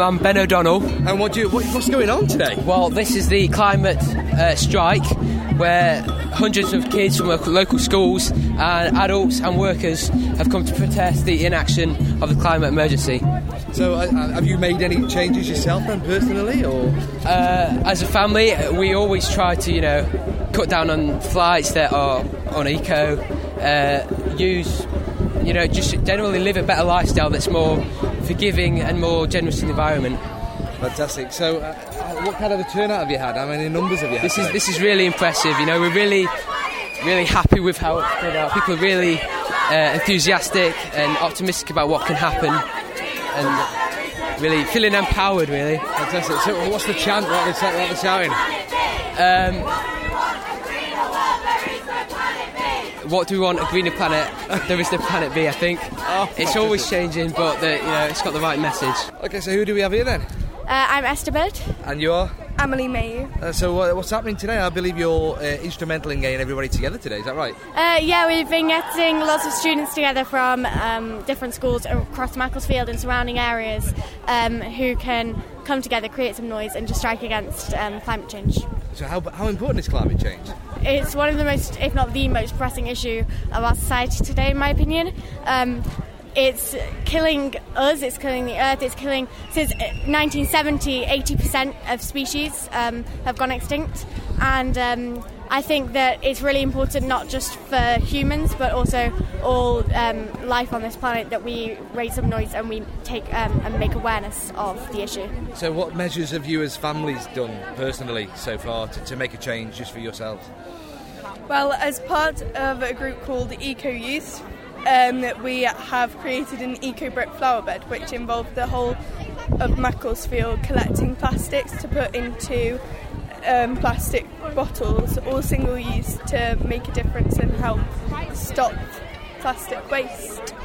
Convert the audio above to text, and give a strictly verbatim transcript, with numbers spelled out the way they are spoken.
I'm Ben O'Donnell. And what do you, what, what's going on today? Well, this is the climate uh, strike, where hundreds of kids from local, local schools and adults and workers have come to protest the inaction of the climate emergency. So uh, have you made any changes yourself then, personally, or...? Uh, as a family, we always try to, you know, cut down on flights that are uneco, uh, use, you know, just generally live a better lifestyle that's more forgiving and more generous to the environment. Fantastic. So, uh, what kind of a turnout have you had? How many numbers have you had? This is this is really impressive. You know, we're really, really happy with how it's turned out. People are really uh, enthusiastic and optimistic about what can happen, and really feeling empowered. Really. Fantastic. So, what's the chant? What are they, what are they shouting? Um, what do we want? A greener planet. There is no planet B, I think. Oh, it's always changing, but the, you know, it's got the right message. Okay, so who do we have here then? Uh, I'm Esther Bird. And you are? Emily Mayu. Uh, so uh, what's happening today? I believe you're uh, instrumental in getting everybody together today, is that right? Uh, yeah, we've been getting lots of students together from um, different schools across Macclesfield and surrounding areas um, who can come together, create some noise and just strike against um, climate change. So how, how important is climate change? It's one of the most, if not the most pressing issue of our society today, in my opinion. Um, It's killing us, it's killing the earth, it's killing... Since nineteen seventy, eighty percent of species um, have gone extinct. And um, I think that it's really important, not just for humans, but also all um, life on this planet, that we raise some noise and we take um, and make awareness of the issue. So what measures have you as families done personally so far to, to make a change just for yourselves? Well, as part of a group called Eco Youth, Um, we have created an eco-brick flower bed, which involved the whole of Macclesfield collecting plastics to put into um, plastic bottles, all single-use, to make a difference and help stop plastic waste.